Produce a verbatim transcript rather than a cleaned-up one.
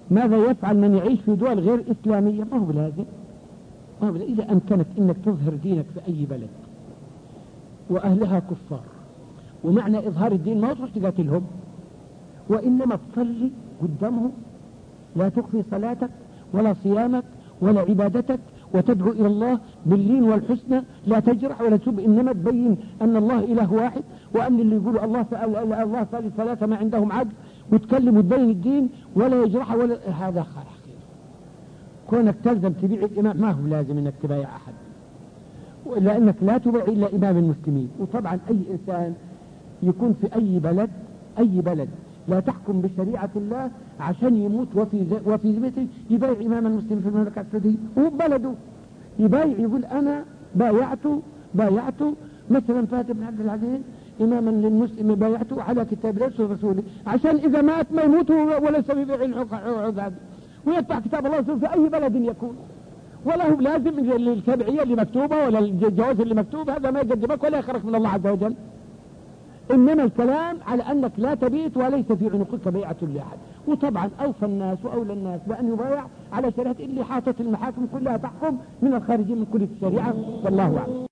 ماذا يفعل من يعيش في دول غير إسلامية؟ ما هو بلازم، ما هو بلازم. إذا أمكنك إنك تظهر دينك في أي بلد وأهلها كفار، ومعنى إظهار الدين ما تروح تقاتلهم، وإنما تصلي قدامهم، لا تخفي صلاتك ولا صيامك ولا عبادتك، وتدعو إلى الله باللين والحسنى، لا تجرح ولا تسب، إنما تبين أن الله إله واحد، وأن اللي يقولوا الله الله ثالث ثلاثة ما عندهم عقل، وتكلم وتبين الدين ولا يجرح ولا هذا خير. كونك تلزم تبيع الإمام ما هو لازم إنك تبايع أحد، لأنك لا تبيع إلا إمام المسلمين. وطبعا أي إنسان يكون في أي بلد أي بلد لا تحكم بشريعة الله عشان يموت وفي وفي ذمته يبايع إمام المسلمين في المملكة السعودية وبلده، يبايع يقول أنا بايعته بايعته مثلا فهد بن عبد العزيز إماما للمسلم، بايعته على كتاب الله ورسوله، عشان إذا مات ما يموت وليس ببيع العقد، ويتبع كتاب الله ورسوله في أي بلد يكون. ولا هو لازم التبعية اللي مكتوبة ولا الجواز اللي مكتوب، هذا ما يقدمك ولا يخرج من الله عز وجل. إنما الكلام على أنك لا تبيت وليس في عنقك بيعة لأحد. وطبعا أوفى الناس وأولى الناس بأن يبايع على شريعة اللي حاطت المحاكم كلها تحكم من الخارجين من كل الشريعة، والله أعلم.